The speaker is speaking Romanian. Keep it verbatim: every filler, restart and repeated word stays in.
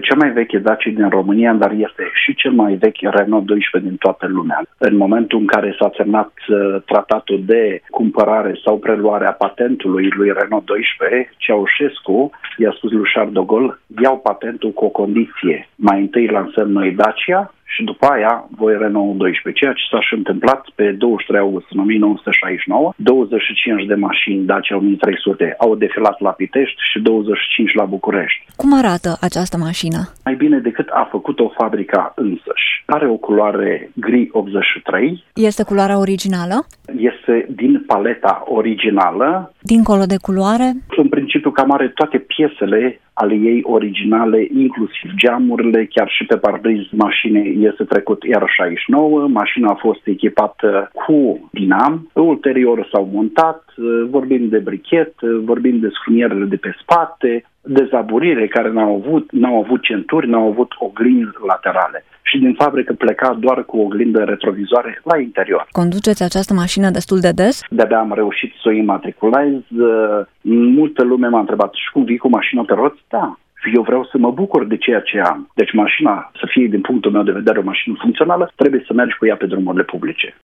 cea mai veche Dacia din România, dar este și cel mai vechi Renault doisprezece din toată lumea. În momentul în care s-a semnat uh, tratatul de cumpărare sau preluare a patentului lui Renault doisprezece, Ceaușescu i-a spus lui Charles de Gaulle: iau patentul cu o condiție. Mai întâi lansăm noi Dacia și după aia voi Renault doisprezece, ceea ce s-a și întâmplat pe douăzeci și trei august în o mie nouă sute șaizeci și nouă. douăzeci și cinci de mașini Dacia o mie trei sute au defilat la Pitești și douăzeci și cinci la București. Cum arată această mașină? Mai bine decât a făcut-o fabrica însăși. Are o culoare gri optzeci și trei. Este culoarea originală? Este din paleta originală. Dincolo de culoare? În principiu cam are toate piesele ale ei originale, inclusiv geamurile, chiar și pe parbriz mașinii este trecut R șaizeci și nouă, mașina a fost echipată cu dinam, ulterior s-au montat, vorbim de brichet, vorbim de scrumierele de pe spate, dezaburire care n-au avut, n-au avut centuri, n-au avut oglinzi laterale. Și din fabrică pleca doar cu oglindă retrovizoare la interior. Conduceți această mașină destul de des? De-abia am reușit să o imatriculez. Multă lume m-a întrebat: și cum vii cu mașina pe roți? Da. Și eu vreau să mă bucur de ceea ce am. Deci mașina, să fie din punctul meu de vedere o mașină funcțională, trebuie să mergi cu ea pe drumurile publice.